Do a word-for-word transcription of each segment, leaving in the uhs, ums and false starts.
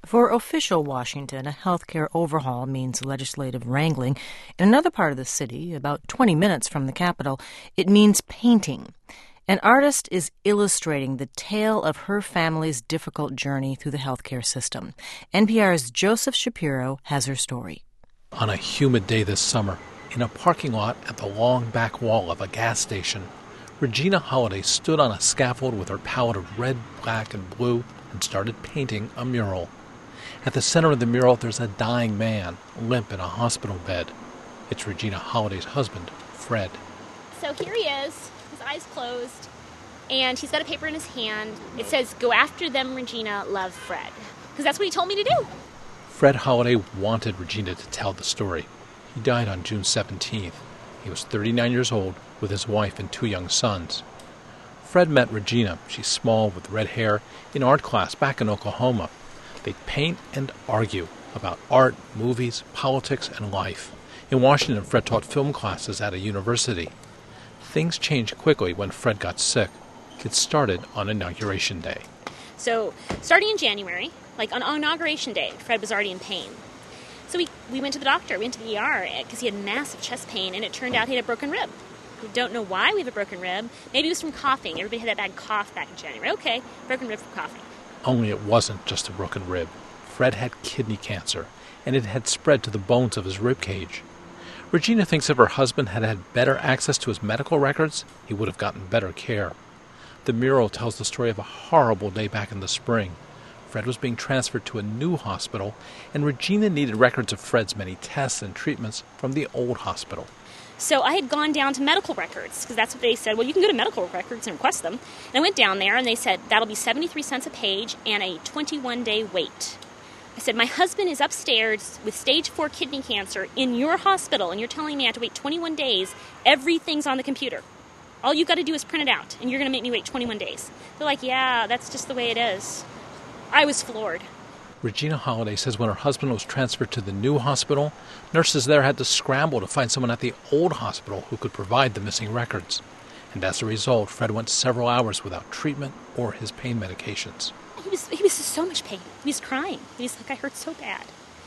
For official Washington, a healthcare overhaul means legislative wrangling. In another part of the city, about twenty minutes from the Capitol, it means painting. An artist is illustrating the tale of her family's difficult journey through the healthcare system. N P R's Joseph Shapiro has her story. On a humid day this summer, in a parking lot at the long back wall of a gas station, Regina Holiday stood on a scaffold with her palette of red, black, and blue and started painting a mural. At the center of the mural, there's a dying man, limp in a hospital bed. It's Regina Holiday's husband, Fred. So here he is, his eyes closed, and he's got a paper in his hand. It says, "Go after them, Regina, love Fred." Because that's what he told me to do. Fred Holiday wanted Regina to tell the story. He died on June seventeenth. He was thirty-nine years old with his wife and two young sons. Fred met Regina, she's small with red hair, in art class back in Oklahoma. They paint and argue about art, movies, politics, and life. In Washington, Fred taught film classes at a university. Things changed quickly when Fred got sick. It started on Inauguration Day. So, starting in January, like on Inauguration Day, Fred was already in pain. So we, we went to the doctor, we went to the E R, because he had massive chest pain, and it turned out he had a broken rib. We don't know why we have a broken rib. Maybe it was from coughing. Everybody had that bad cough back in January. Okay, broken rib from coughing. Only it wasn't just a broken rib. Fred had kidney cancer, and it had spread to the bones of his rib cage. Regina thinks if her husband had had better access to his medical records, he would have gotten better care. The mural tells the story of a horrible day back in the spring. Fred was being transferred to a new hospital, and Regina needed records of Fred's many tests and treatments from the old hospital. So I had gone down to medical records, because that's what they said. Well, you can go to medical records and request them. And I went down there, and they said, that'll be seventy-three cents a page and a twenty-one day wait. I said, my husband is upstairs with stage four kidney cancer in your hospital, and you're telling me I have to wait twenty-one days. Everything's on the computer. All you got to do is print it out, and you're going to make me wait twenty-one days. They're like, yeah, that's just the way it is. I was floored. Regina Holiday says when her husband was transferred to the new hospital, nurses there had to scramble to find someone at the old hospital who could provide the missing records. And as a result, Fred went several hours without treatment or his pain medications. He was he was in so much pain. He was crying. He was like, I hurt so bad.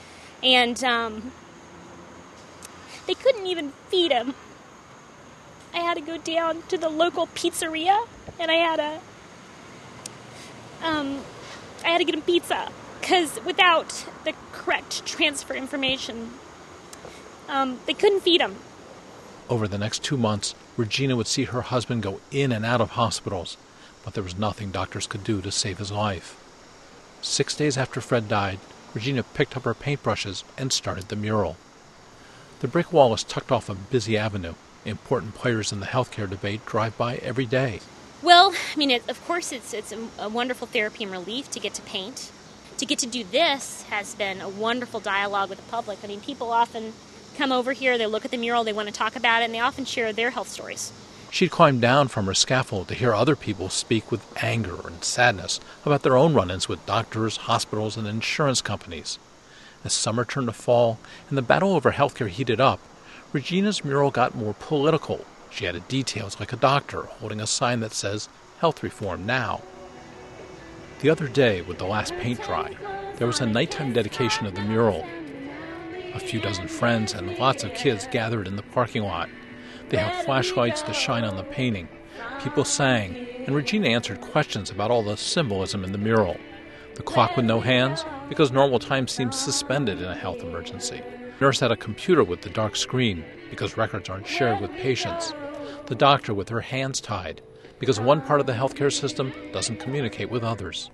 And um, they couldn't even feed him. I had to go down to the local pizzeria, and I had to, um, I had to get him pizza. Because without the correct transfer information, um, they couldn't feed him. Over the next two months, Regina would see her husband go in and out of hospitals, but there was nothing doctors could do to save his life. Six days after Fred died, Regina picked up her paintbrushes and started the mural. The brick wall is tucked off a busy avenue. Important players in the healthcare debate drive by every day. Well, I mean, it, of course, it's it's a, a wonderful therapy and relief to get to paint. To get to do this has been a wonderful dialogue with the public. I mean, people often come over here, they look at the mural, they want to talk about it, and they often share their health stories. She'd climbed down from her scaffold to hear other people speak with anger and sadness about their own run-ins with doctors, hospitals, and insurance companies. As summer turned to fall and the battle over healthcare heated up, Regina's mural got more political. She added details like a doctor holding a sign that says, "Health Reform Now." The other day, with the last paint dry, there was a nighttime dedication of the mural. A few dozen friends and lots of kids gathered in the parking lot. They held flashlights to shine on the painting. People sang, and Regina answered questions about all the symbolism in the mural. The clock with no hands, because normal time seems suspended in a health emergency. The nurse had a computer with the dark screen, because records aren't shared with patients. The doctor with her hands tied, because one part of the healthcare system doesn't communicate with others.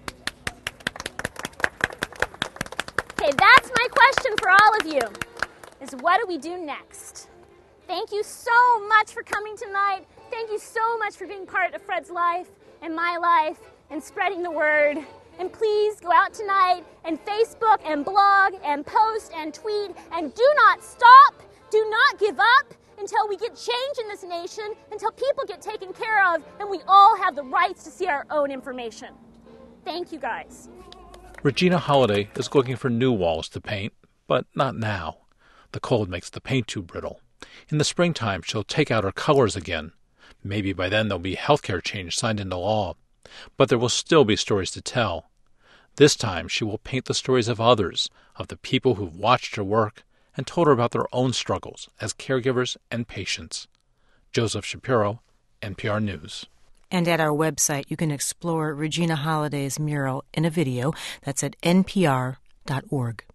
Okay, that's my question for all of you, is what do we do next? Thank you so much for coming tonight. Thank you so much for being part of Fred's life and my life and spreading the word. And please go out tonight and Facebook and blog and post and tweet, and do not stop, do not give up until we get change in this nation, until people get taken care of, and we all have the rights to see our own information. Thank you, guys. Regina Holiday is looking for new walls to paint, but not now. The cold makes the paint too brittle. In the springtime, she'll take out her colors again. Maybe by then there'll be healthcare change signed into law. But there will still be stories to tell. This time, she will paint the stories of others, of the people who've watched her work and told her about their own struggles as caregivers and patients. Joseph Shapiro, N P R News. And at our website, you can explore Regina Holliday's mural in a video. That's at N P R dot org.